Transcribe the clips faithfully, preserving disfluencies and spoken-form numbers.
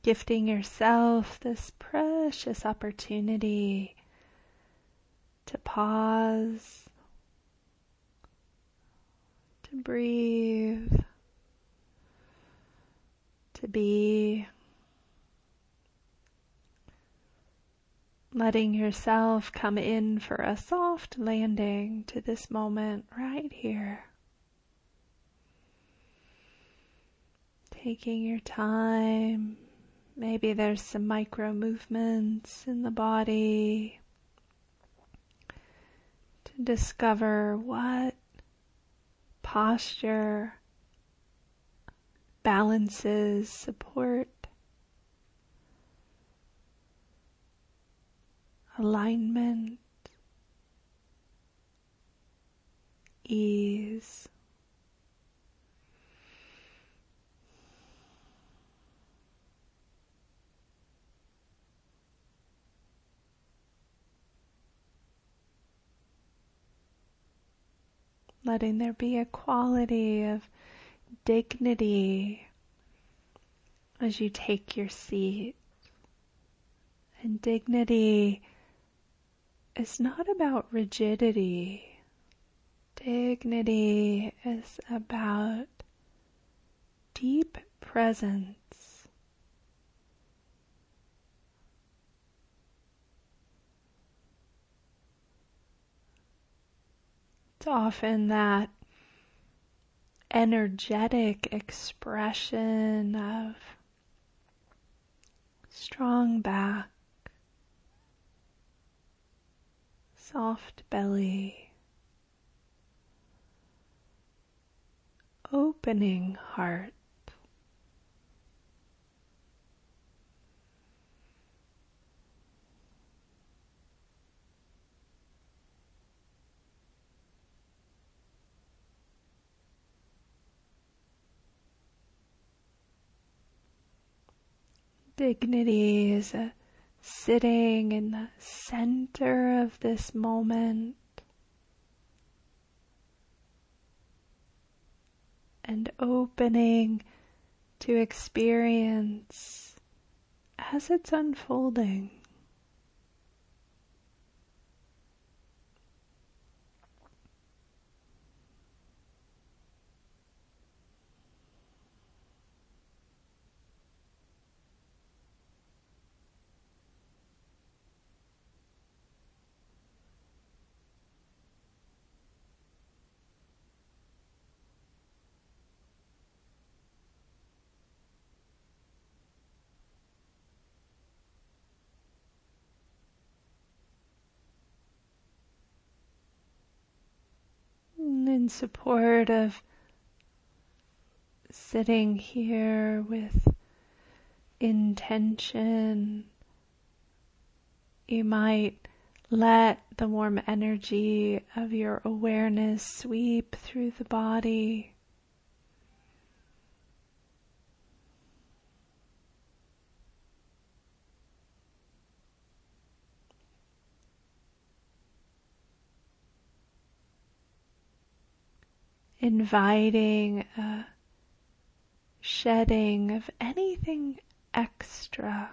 gifting yourself this precious opportunity to pause, to breathe, to be, letting yourself come in for a soft landing to this moment right here. Taking your time, maybe there's some micro movements in the body to discover what posture balances, support, alignment, ease. Letting there be a quality of dignity as you take your seat. And dignity is not about rigidity. Dignity is about deep presence. It's often that energetic expression of strong back, soft belly, opening heart. Dignity is a sitting in the center of this moment and opening to experience as it's unfolding. In support of sitting here with intention, you might let the warm energy of your awareness sweep through the body. Inviting a shedding of anything extra,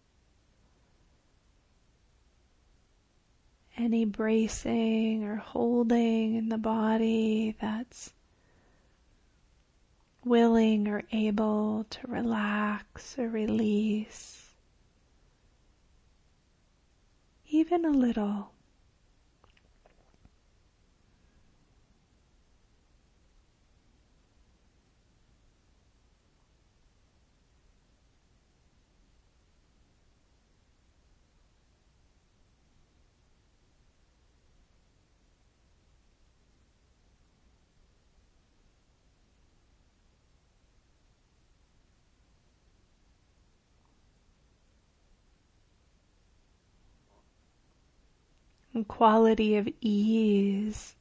any bracing or holding in the body that's willing or able to relax or release, even a little. And quality of ease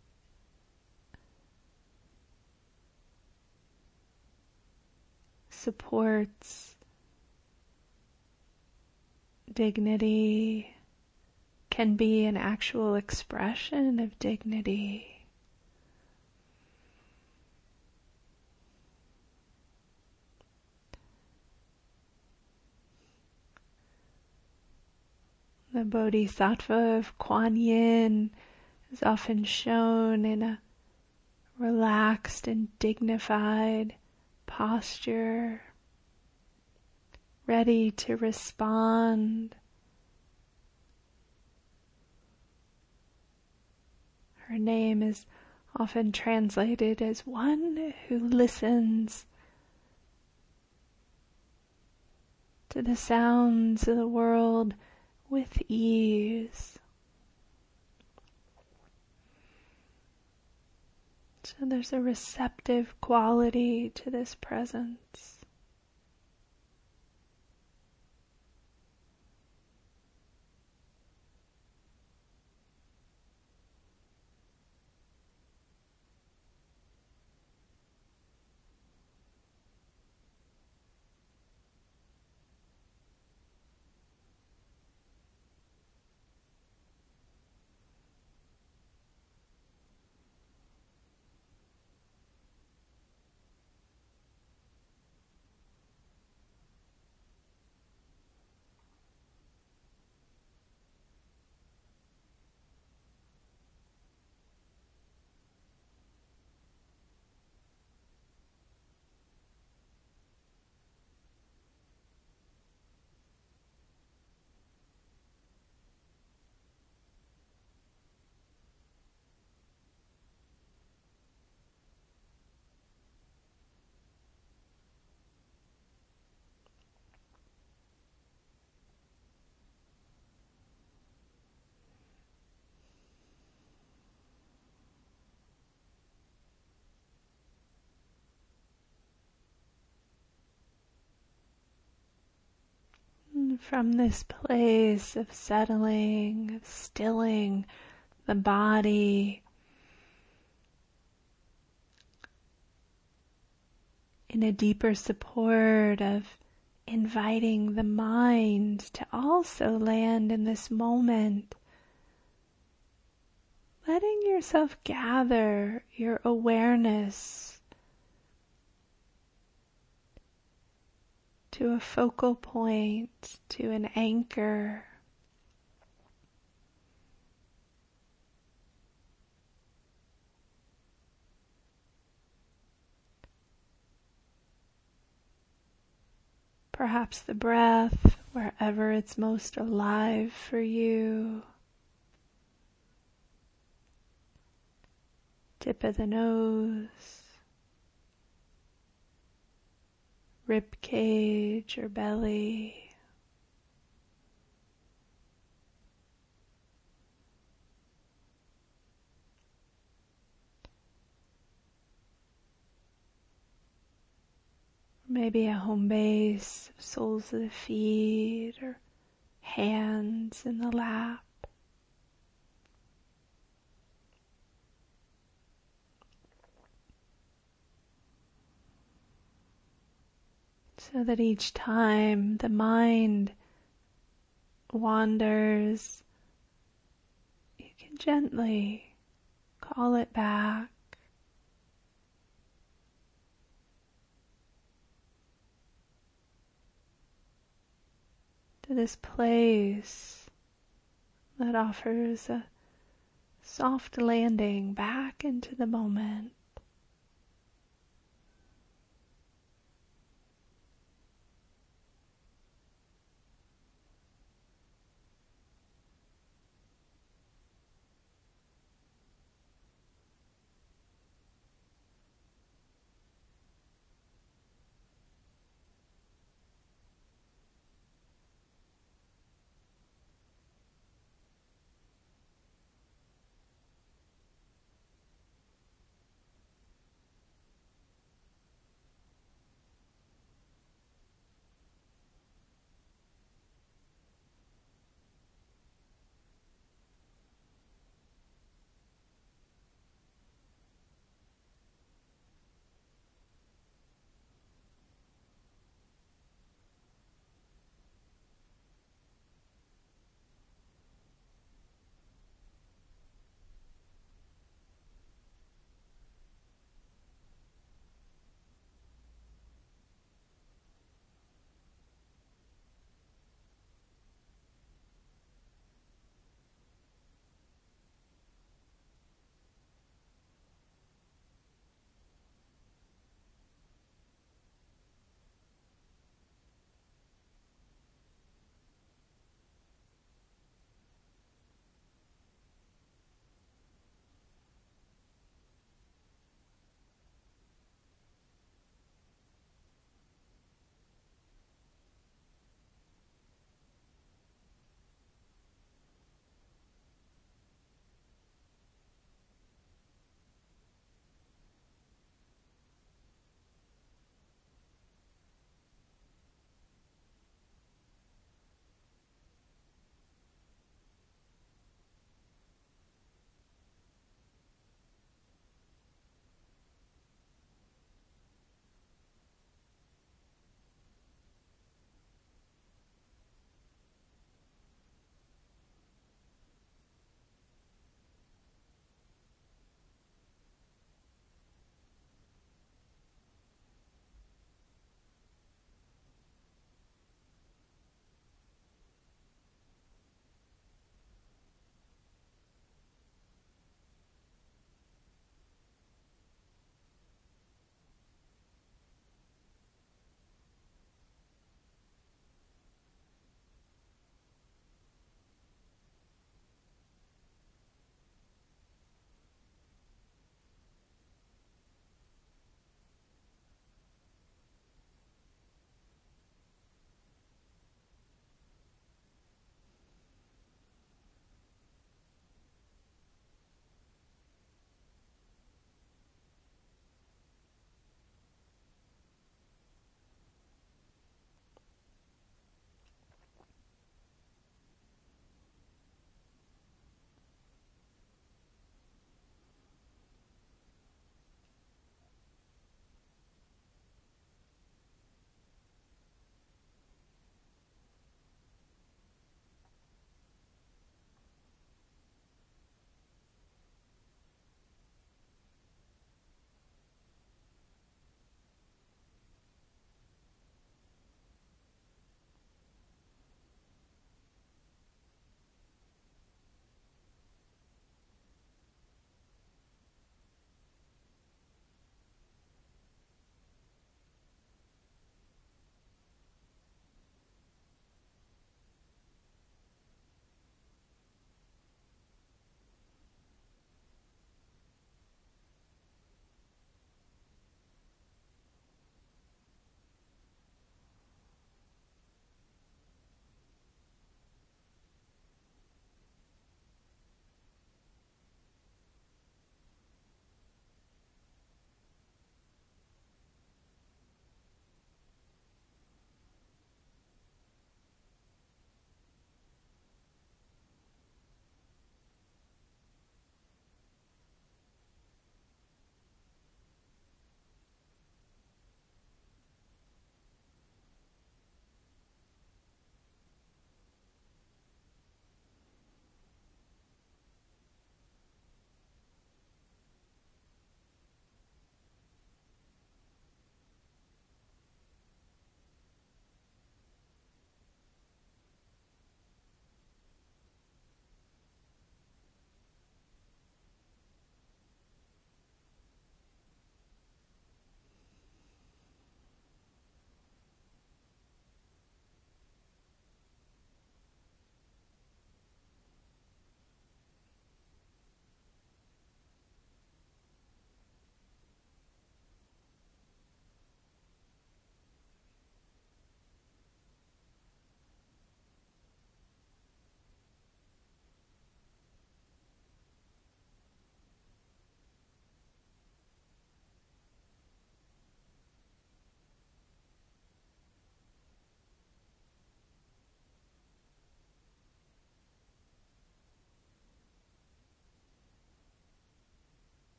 supports dignity, can be an actual expression of dignity. The Bodhisattva of Kuan Yin is often shown in a relaxed and dignified posture, ready to respond. Her name is often translated as one who listens to the sounds of the world with ease. So there's a receptive quality to this presence. From this place of settling, of stilling the body, in a deeper support of inviting the mind to also land in this moment, letting yourself gather your awareness to a focal point, to an anchor. Perhaps the breath, wherever it's most alive for you. Tip of the nose, rib cage or belly. Maybe a home base of soles of the feet or hands in the lap. So that each time the mind wanders, you can gently call it back. To this place that offers a soft landing back into the moment.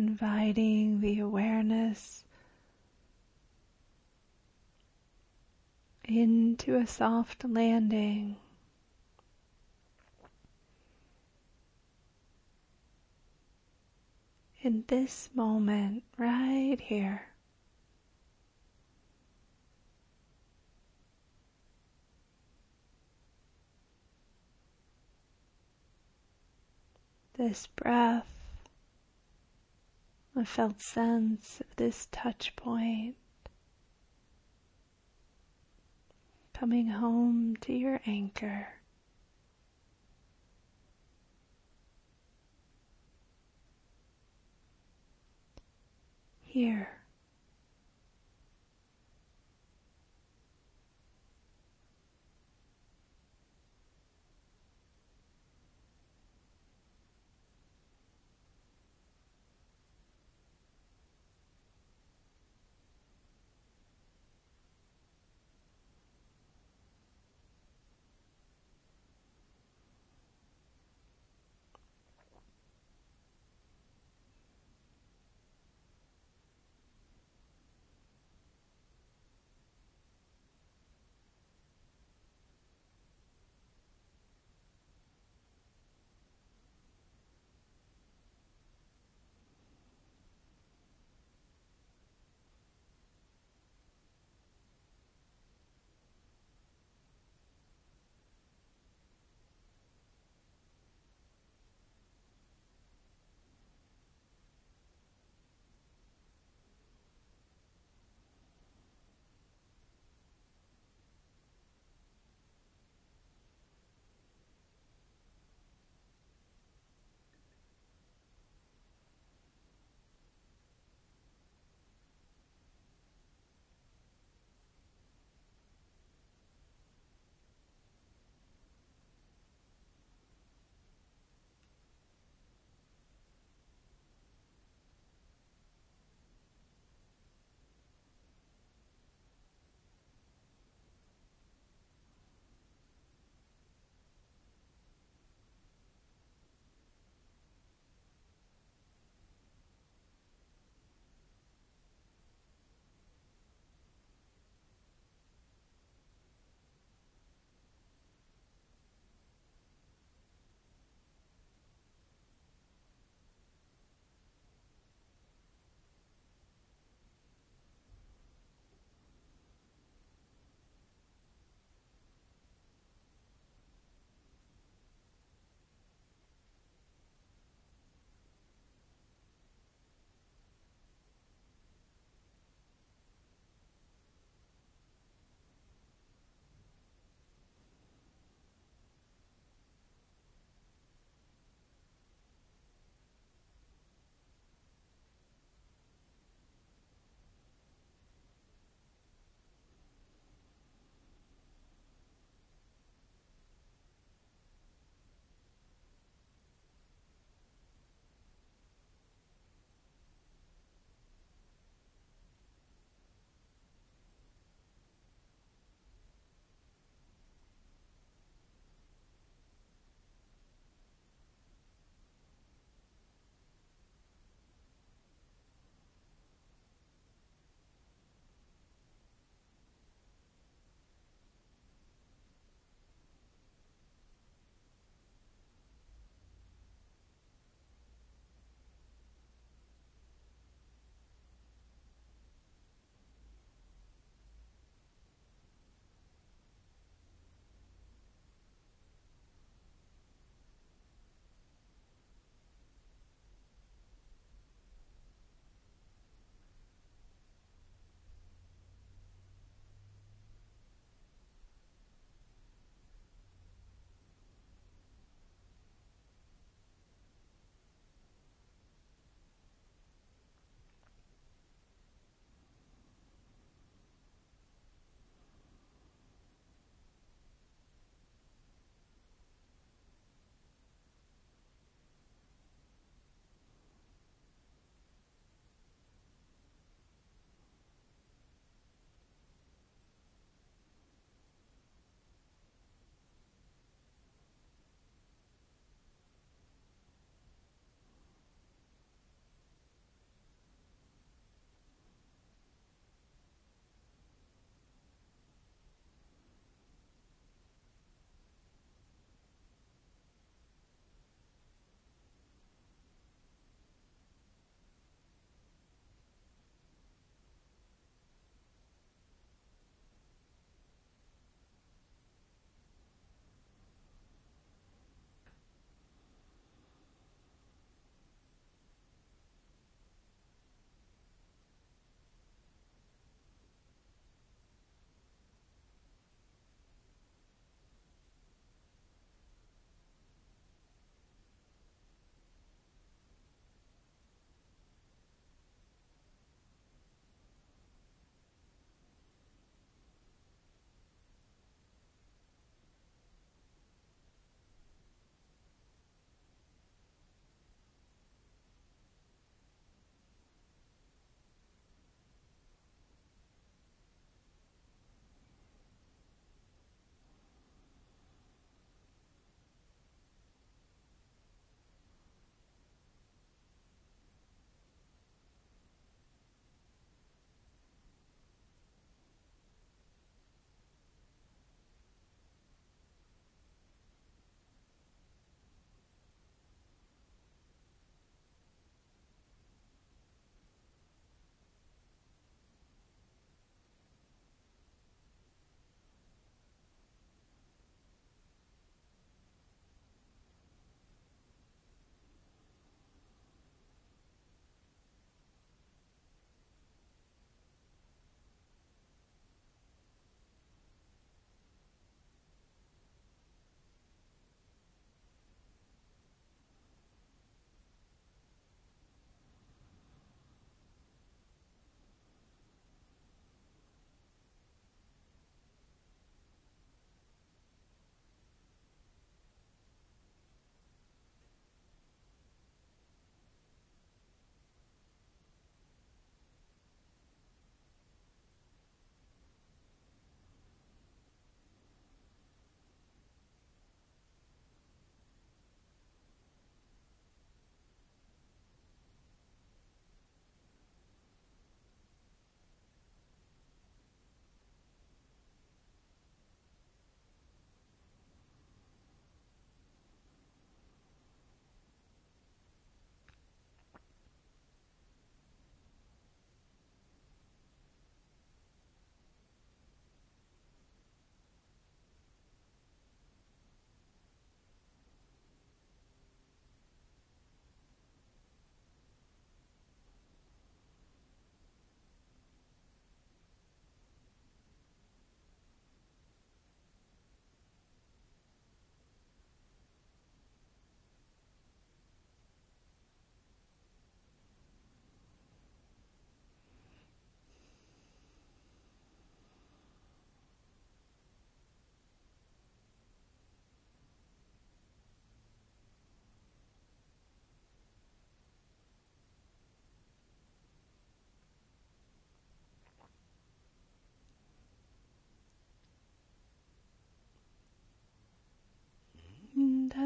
inviting the awareness into a soft landing. In this moment, right here. This breath, a felt sense of this touch point, coming home to your anchor. Here.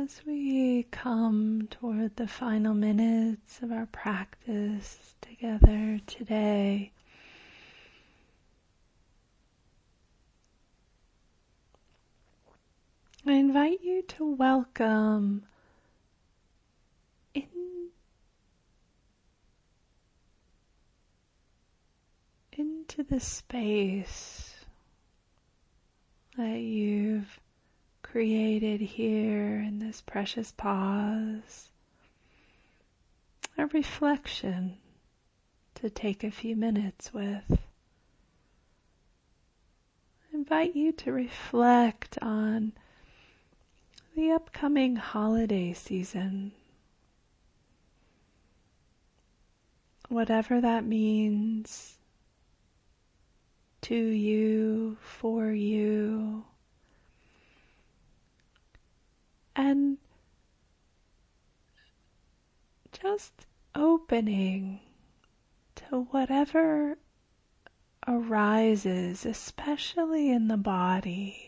As we come toward the final minutes of our practice together today, I invite you to welcome in into the space that you've created here in this precious pause, a reflection to take a few minutes with. I invite you to reflect on the upcoming holiday season, whatever that means to you, for you, and just opening to whatever arises, especially in the body.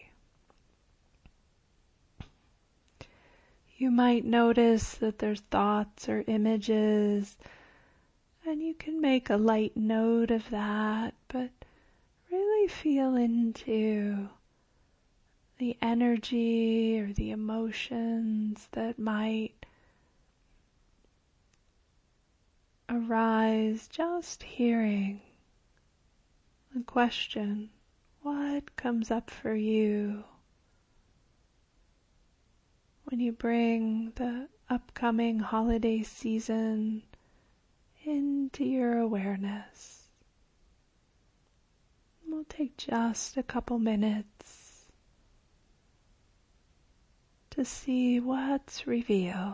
You might notice that there's thoughts or images, and you can make a light note of that, but really feel into the energy or the emotions that might arise just hearing the question, what comes up for you when you bring the upcoming holiday season into your awareness? We'll take just a couple minutes to see what's revealed.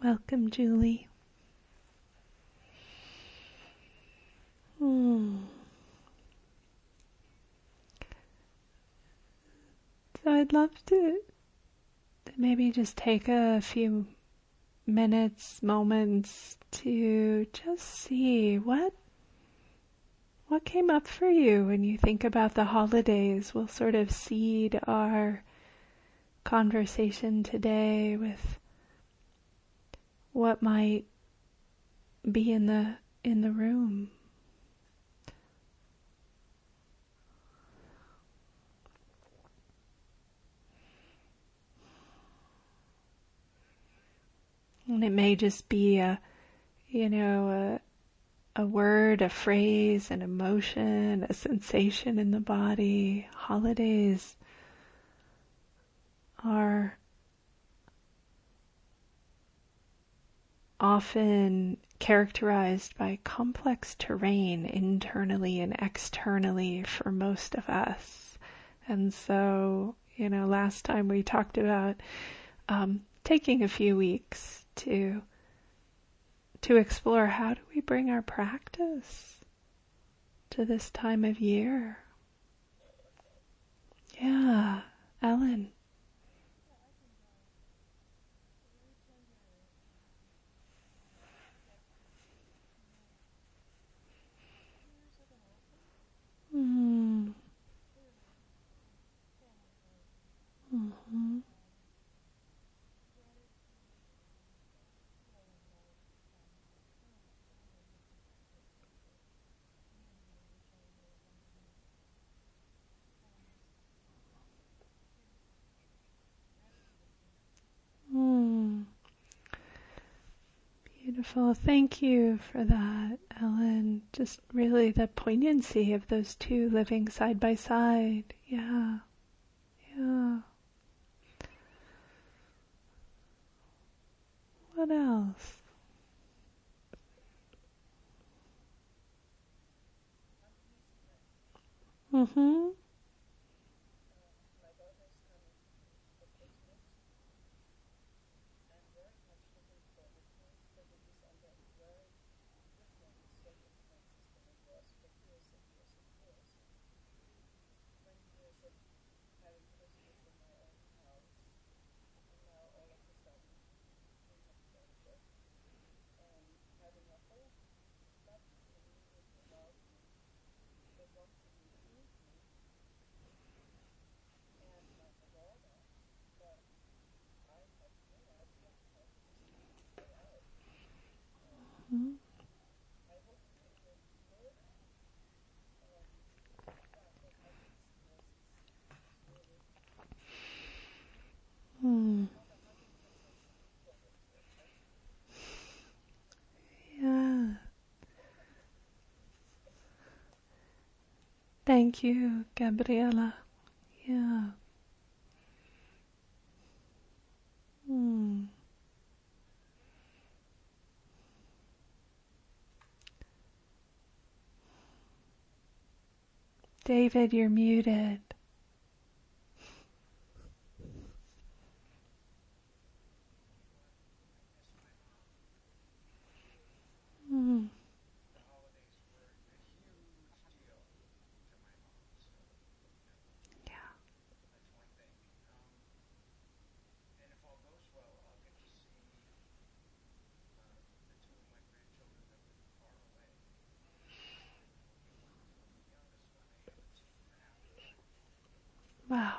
Welcome, Julie. Hmm. So I'd love to maybe just take a few minutes, moments to just see what what came up for you when you think about the holidays. We'll sort of seed our conversation today with what might be in the in the room. And it may just be a, you know, a, a word, a phrase, an emotion, a sensation in the body. Holidays are often characterized by complex terrain internally and externally for most of us. And so, you know, last time we talked about um, taking a few weeks to to explore how do we bring our practice to this time of year. Yeah, Ellen. Mm. Mm-hmm. Mm. Beautiful. Thank you for that, Ellen. Just really the poignancy of those two living side by side. Yeah, yeah. What else? Mm-hmm. Mm-hmm. Mm. Yeah. Thank you, Gabriela. Yeah. Mm. David, you're muted. Mm. Yeah. Wow.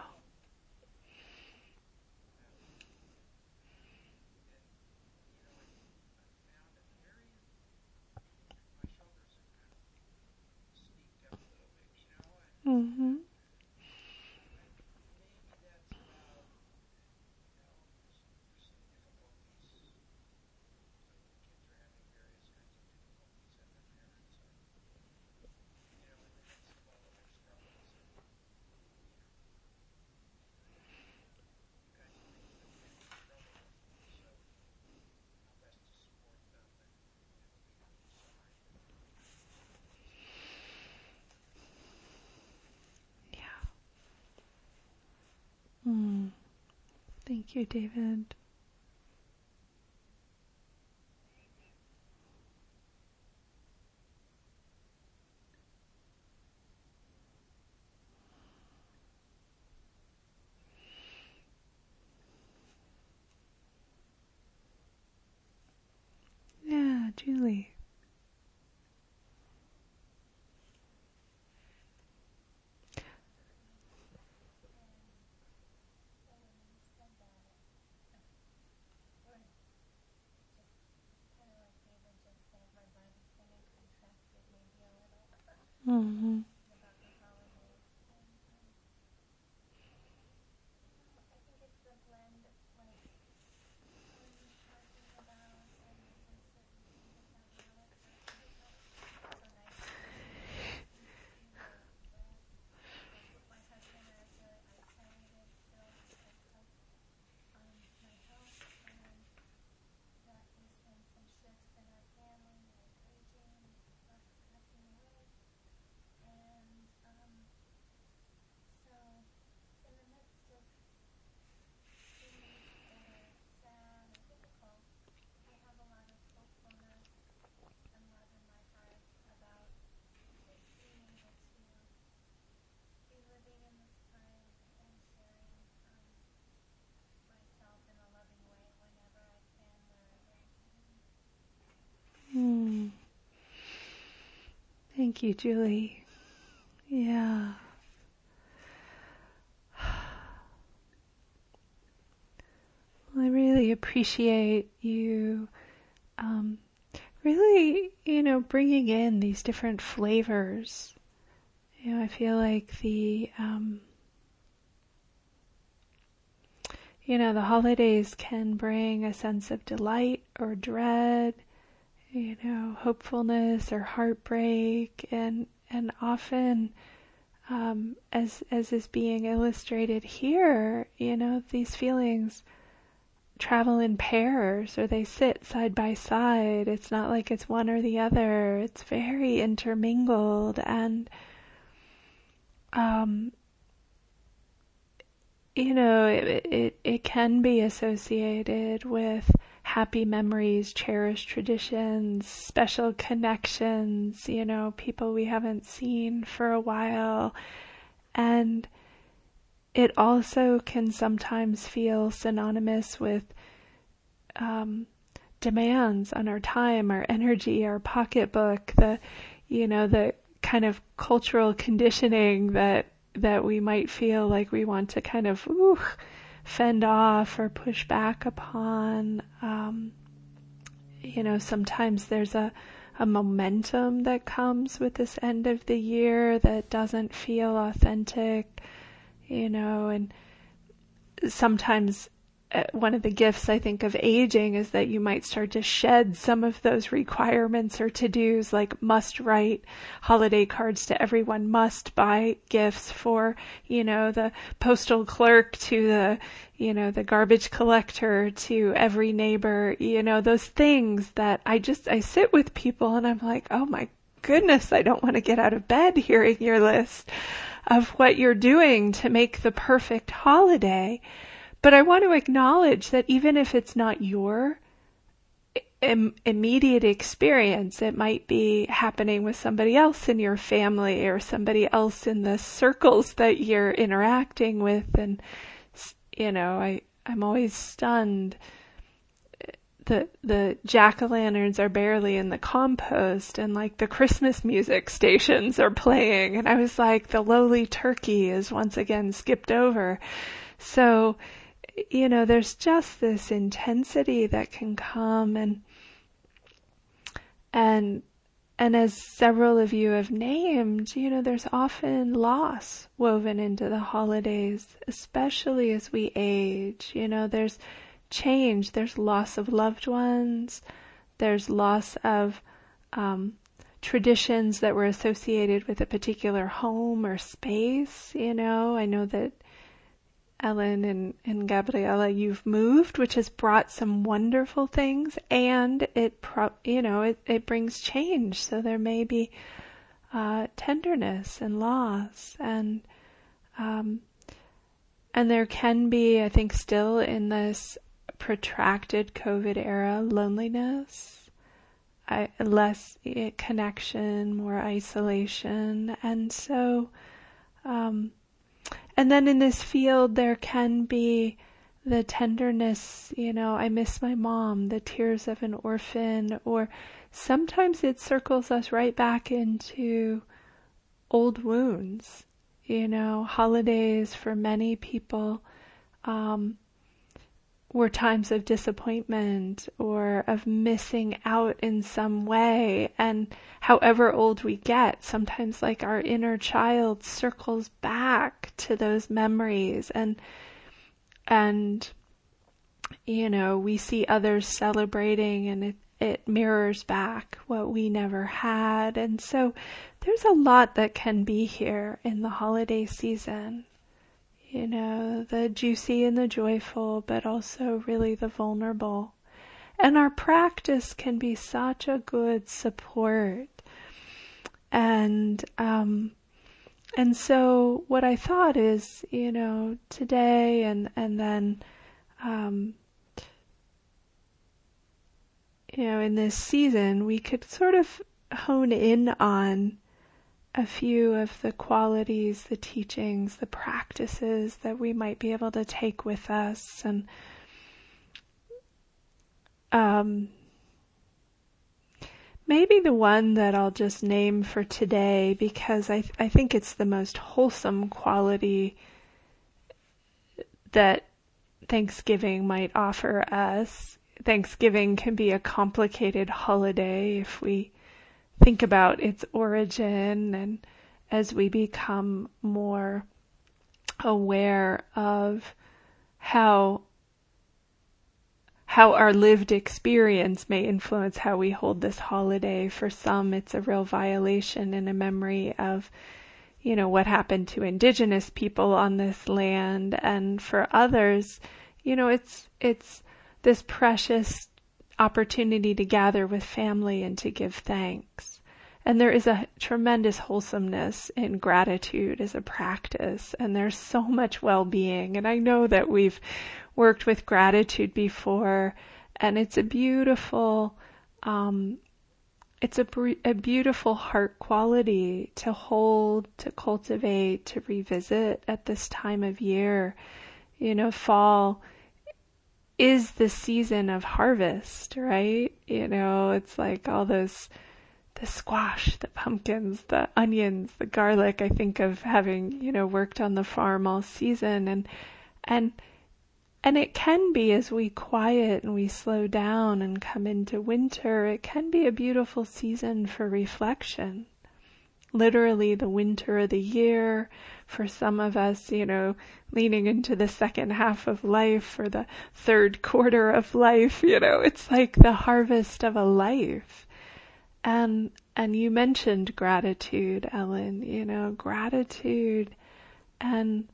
Mm-hmm. Yeah. Mm. Thank you, David. Julie. Mm-hmm. Mm. Thank you, Julie. Yeah. Well, I really appreciate you um, really, you know, bringing in these different flavors. You know, I feel like the, um, you know, the holidays can bring a sense of delight or dread, you know, hopefulness or heartbreak, and and often, um, as as is being illustrated here, you know, these feelings travel in pairs or they sit side by side. It's not like it's one or the other. It's very intermingled, and um, you know, it, it it can be associated with happy memories, cherished traditions, special connections, you know, people we haven't seen for a while. And it also can sometimes feel synonymous with um, demands on our time, our energy, our pocketbook, the, you know, the kind of cultural conditioning that that we might feel like we want to kind of ooh, fend off or push back upon. Um, you know, sometimes there's a, a momentum that comes with this end of the year that doesn't feel authentic, you know, and sometimes uh, one of the gifts I think of aging is that you might start to shed some of those requirements or to-dos, like must write holiday cards to everyone, must buy gifts for, you know, the postal clerk to the, you know, the garbage collector to every neighbor, you know, those things that I just, I sit with people and I'm like, oh my goodness, I don't want to get out of bed hearing your list of what you're doing to make the perfect holiday. But I want to acknowledge that even if it's not your im- immediate experience, it might be happening with somebody else in your family or somebody else in the circles that you're interacting with. And, you know, I, I'm always stunned. The, the jack-o'-lanterns are barely in the compost and like the Christmas music stations are playing. And I was like, the lowly turkey is once again skipped over. So, you know, there's just this intensity that can come, and and and as several of you have named, you know, there's often loss woven into the holidays, especially as we age. You know, there's change, there's loss of loved ones, there's loss of um, traditions that were associated with a particular home or space. You know, I know that Ellen and, and Gabriella, you've moved, which has brought some wonderful things, and it, pro- you know, it, it brings change. So there may be uh, tenderness and loss, and um, and there can be, I think, still in this protracted COVID era, loneliness, I, less connection, more isolation, and so. Um, And then in this field, there can be the tenderness, you know, I miss my mom, the tears of an orphan, or sometimes it circles us right back into old wounds. You know, holidays for many people um, were times of disappointment or of missing out in some way. And however old we get, sometimes like our inner child circles back to those memories, and and you know, we see others celebrating, and it, it mirrors back what we never had. And so there's a lot that can be here in the holiday season. You know, the juicy and the joyful, but also really the vulnerable. And our practice can be such a good support. And, um, and so what I thought is, you know, today and, and then, um, you know, in this season, we could sort of hone in on a few of the qualities, the teachings, the practices that we might be able to take with us. And um, maybe the one that I'll just name for today, because I, th- I think it's the most wholesome quality that Thanksgiving might offer us. Thanksgiving can be a complicated holiday if we think about its origin, and as we become more aware of how how our lived experience may influence how we hold this holiday. For some, it's a real violation and a memory of, you know, what happened to indigenous people on this land, and for others, you know, it's it's this precious opportunity to gather with family and to give thanks. And there is a tremendous wholesomeness in gratitude as a practice, and there's so much well-being. And I know that we've worked with gratitude before, and it's a beautiful, um, it's a, a beautiful heart quality to hold, to cultivate, to revisit at this time of year. You know, fall is the season of harvest, right? You know, it's like all those, the squash, the pumpkins, the onions, the garlic. I think of having, you know, worked on the farm all season, and, and, and it can be, as we quiet and we slow down and come into winter, it can be a beautiful season for reflection. Literally the winter of the year, for some of us, you know, leaning into the second half of life or the third quarter of life, you know, it's like the harvest of a life. And, and you mentioned gratitude, Ellen, you know, gratitude, and,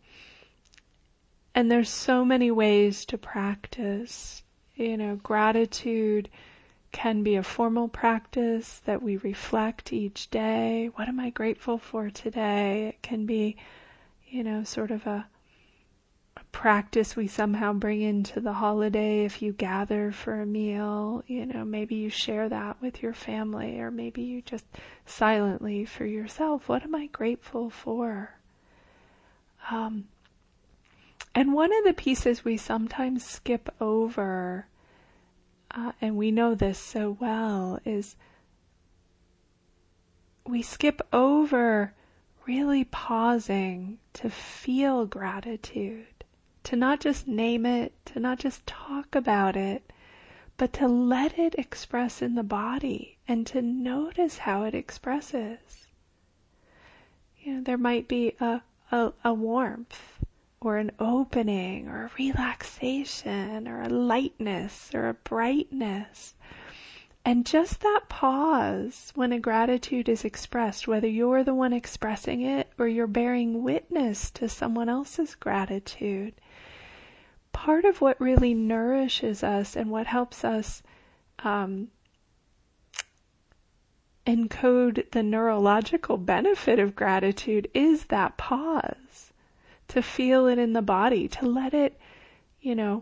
and there's so many ways to practice, you know, gratitude can be a formal practice that we reflect each day. What am I grateful for today? It can be, you know, sort of a, a practice we somehow bring into the holiday. If you gather for a meal, you know, maybe you share that with your family, or maybe you just silently for yourself, what am I grateful for? Um, and one of the pieces we sometimes skip over, Uh, and we know this so well, is we skip over really pausing to feel gratitude, to not just name it, to not just talk about it, but to let it express in the body and to notice how it expresses. You know, there might be a, a, a warmth, or an opening, or a relaxation, or a lightness, or a brightness. And just that pause when a gratitude is expressed, whether you're the one expressing it or you're bearing witness to someone else's gratitude, part of what really nourishes us and what helps us um, encode the neurological benefit of gratitude is that pause. To feel it in the body, to let it, you know,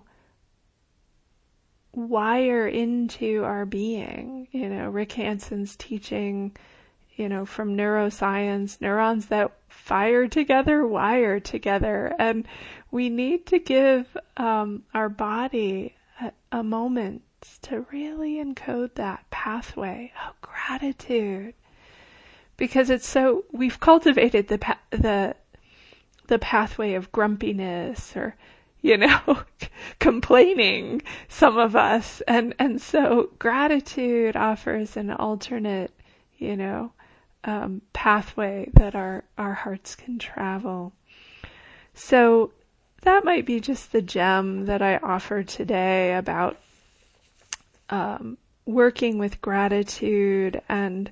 wire into our being. You know, Rick Hanson's teaching, you know, from neuroscience, neurons that fire together, wire together. And we need to give um, our body a, a moment to really encode that pathway of gratitude, because it's so, we've cultivated the pa- the the pathway of grumpiness, or you know, complaining, some of us, and and so gratitude offers an alternate, you know, um, pathway that our our hearts can travel. So that might be just the gem that I offer today about um, working with gratitude, and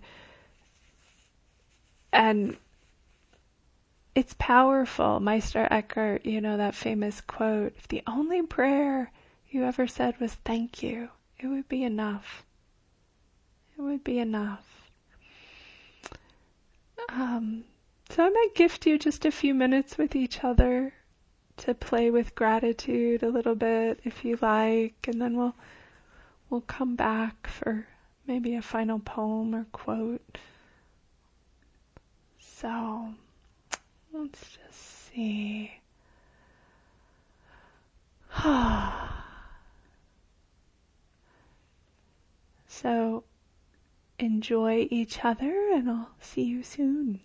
and it's powerful. Meister Eckhart, you know, that famous quote, if the only prayer you ever said was thank you, it would be enough. It would be enough. Um, so I might gift you just a few minutes with each other to play with gratitude a little bit if you like, and then we'll we'll come back for maybe a final poem or quote. So let's just see. So enjoy each other, and I'll see you soon.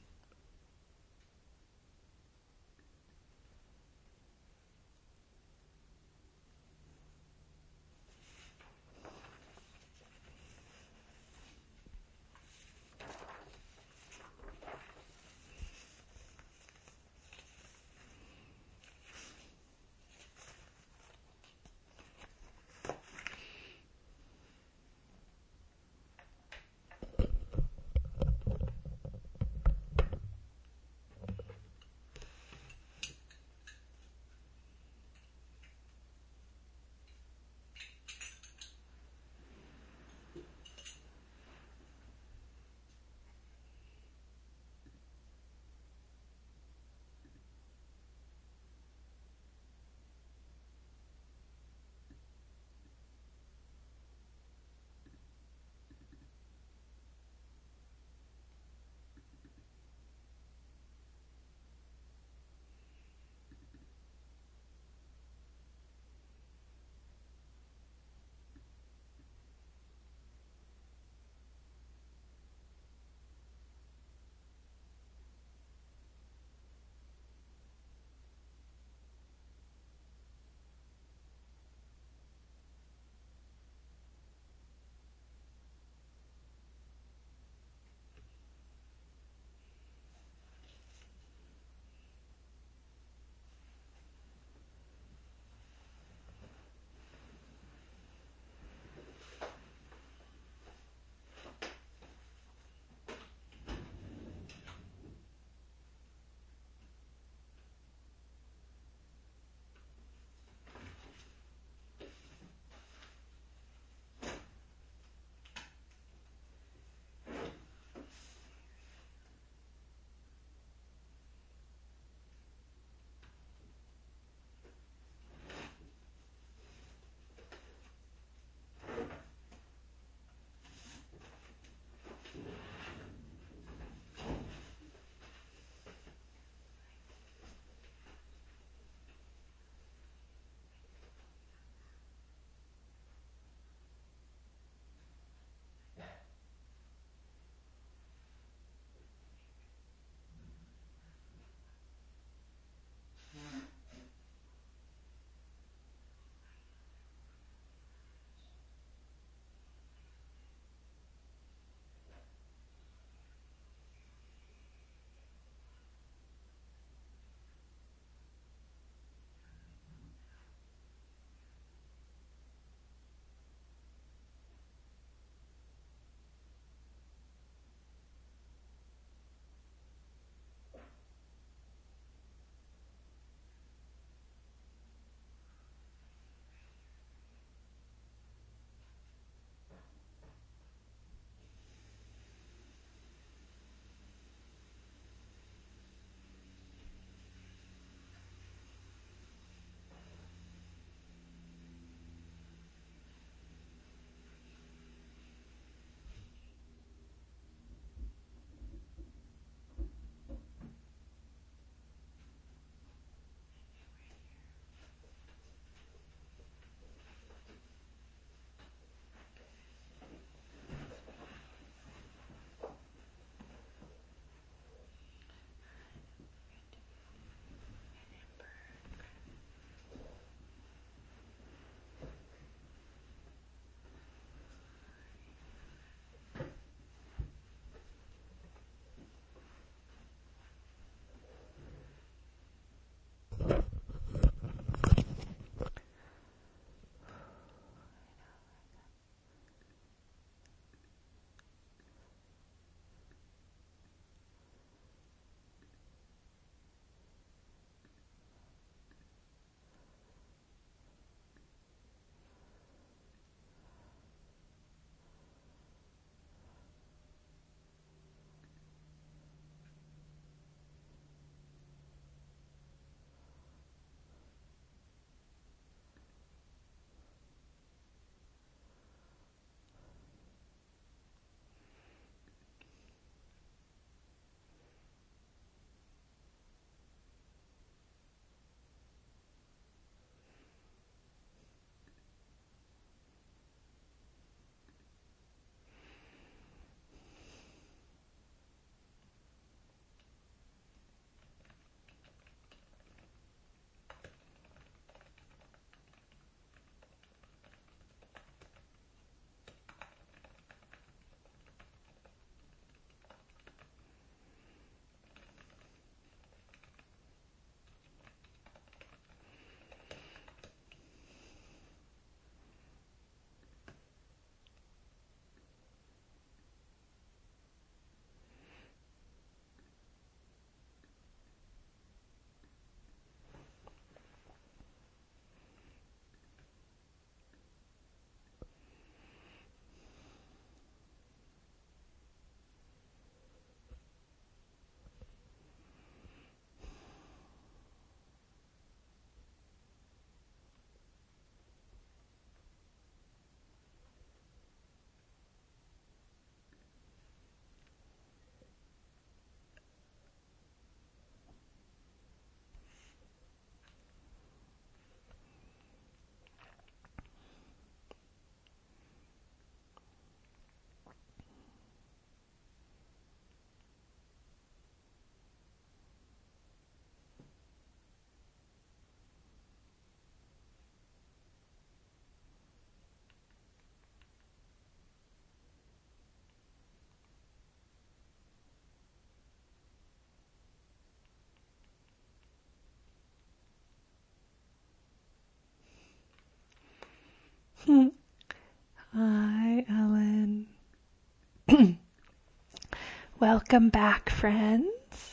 Welcome back, friends.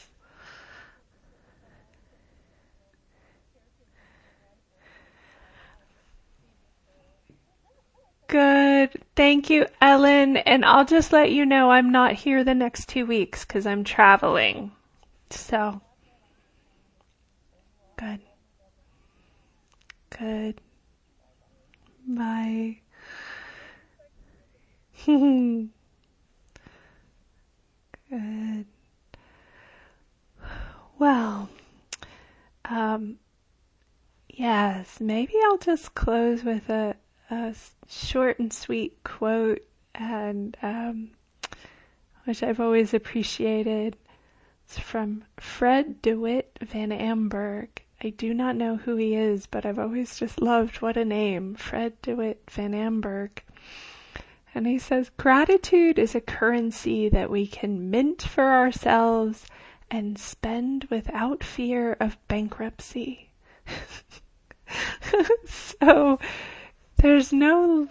Good. Thank you, Ellen. And I'll just let you know I'm not here the next two weeks because I'm traveling. So, good. Good. Bye. Good. Well, um, yes, maybe I'll just close with a, a short and sweet quote, and um, which I've always appreciated. It's from Fred DeWitt Van Amberg. I do not know who he is, but I've always just loved what a name, Fred DeWitt Van Amberg. And he says, gratitude is a currency that we can mint for ourselves and spend without fear of bankruptcy. So there's no...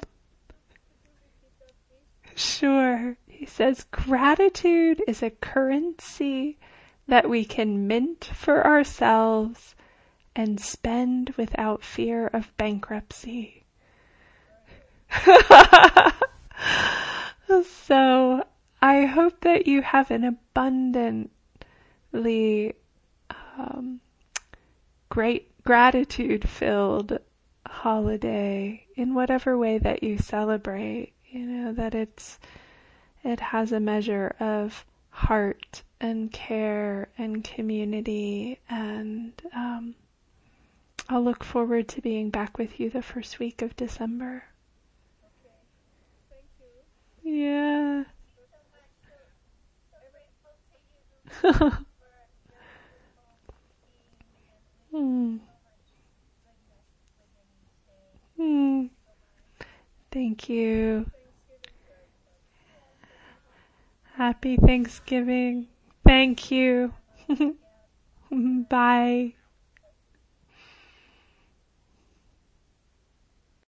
Sure. He says, gratitude is a currency that we can mint for ourselves and spend without fear of bankruptcy. So I hope that you have an abundantly um, great gratitude-filled holiday in whatever way that you celebrate. You know, that it's it has a measure of heart and care and community, and um, I'll look forward to being back with you the first week of December. Yeah. Hmm. Hmm. Thank you. Happy Thanksgiving. Thank you. Bye.